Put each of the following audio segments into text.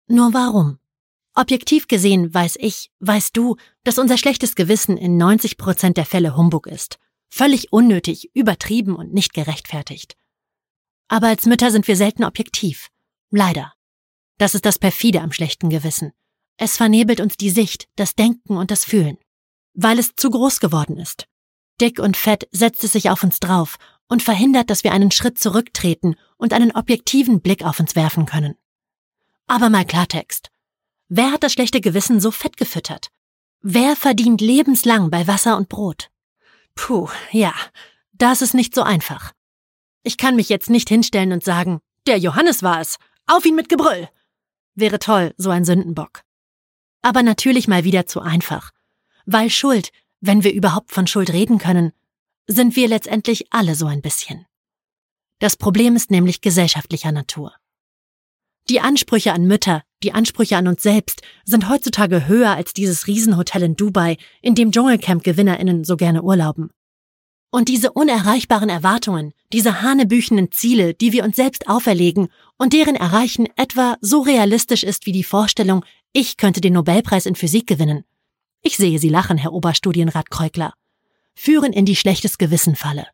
Nur warum? Objektiv gesehen weiß ich, weißt du, dass unser schlechtes Gewissen in 90% der Fälle Humbug ist. Völlig unnötig, übertrieben und nicht gerechtfertigt. Aber als Mütter sind wir selten objektiv. Leider. Das ist das Perfide am schlechten Gewissen. Es vernebelt uns die Sicht, das Denken und das Fühlen. Weil es zu groß geworden ist. Dick und fett setzt es sich auf uns drauf und verhindert, dass wir einen Schritt zurücktreten und einen objektiven Blick auf uns werfen können. Aber mal Klartext. Wer hat das schlechte Gewissen so fett gefüttert? Wer verdient lebenslang bei Wasser und Brot? Puh, ja, das ist nicht so einfach. Ich kann mich jetzt nicht hinstellen und sagen, der Johannes war es, auf ihn mit Gebrüll. Wäre toll, so ein Sündenbock. Aber natürlich mal wieder zu einfach. Weil Schuld, wenn wir überhaupt von Schuld reden können, sind wir letztendlich alle so ein bisschen. Das Problem ist nämlich gesellschaftlicher Natur. Die Ansprüche an Mütter, die Ansprüche an uns selbst sind heutzutage höher als dieses Riesenhotel in Dubai, in dem Dschungelcamp-GewinnerInnen so gerne urlauben. Und diese unerreichbaren Erwartungen, diese hanebüchenen Ziele, die wir uns selbst auferlegen und deren Erreichen etwa so realistisch ist wie die Vorstellung, ich könnte den Nobelpreis in Physik gewinnen. Ich sehe Sie lachen, Herr Oberstudienrat Kreukler. Führen in die Schlechtes-Gewissen-Falle.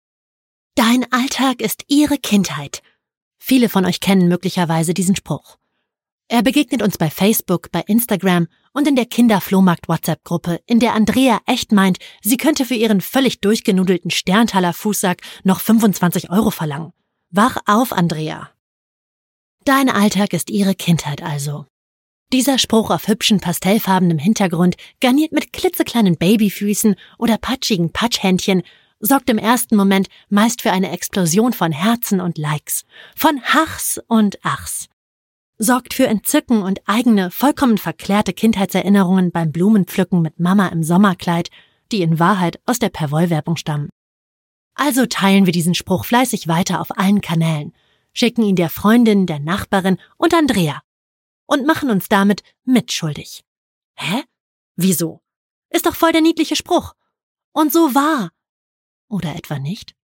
Dein Alltag ist Ihre Kindheit. Viele von euch kennen möglicherweise diesen Spruch. Er begegnet uns bei Facebook, bei Instagram und in der Kinder-Flohmarkt-WhatsApp-Gruppe, in der Andrea echt meint, sie könnte für ihren völlig durchgenudelten Sterntaler-Fußsack noch 25 € verlangen. Wach auf, Andrea. Dein Alltag ist Ihre Kindheit also. Dieser Spruch auf hübschen pastellfarbenem Hintergrund, garniert mit klitzekleinen Babyfüßen oder patschigen Patschhändchen, sorgt im ersten Moment meist für eine Explosion von Herzen und Likes, von Hachs und Achs. Sorgt für Entzücken und eigene, vollkommen verklärte Kindheitserinnerungen beim Blumenpflücken mit Mama im Sommerkleid, die in Wahrheit aus der Perwoll-Werbung stammen. Also teilen wir diesen Spruch fleißig weiter auf allen Kanälen, schicken ihn der Freundin, der Nachbarin und Andrea und machen uns damit mitschuldig. Hä? Wieso? Ist doch voll der niedliche Spruch. Und so wahr. Oder etwa nicht?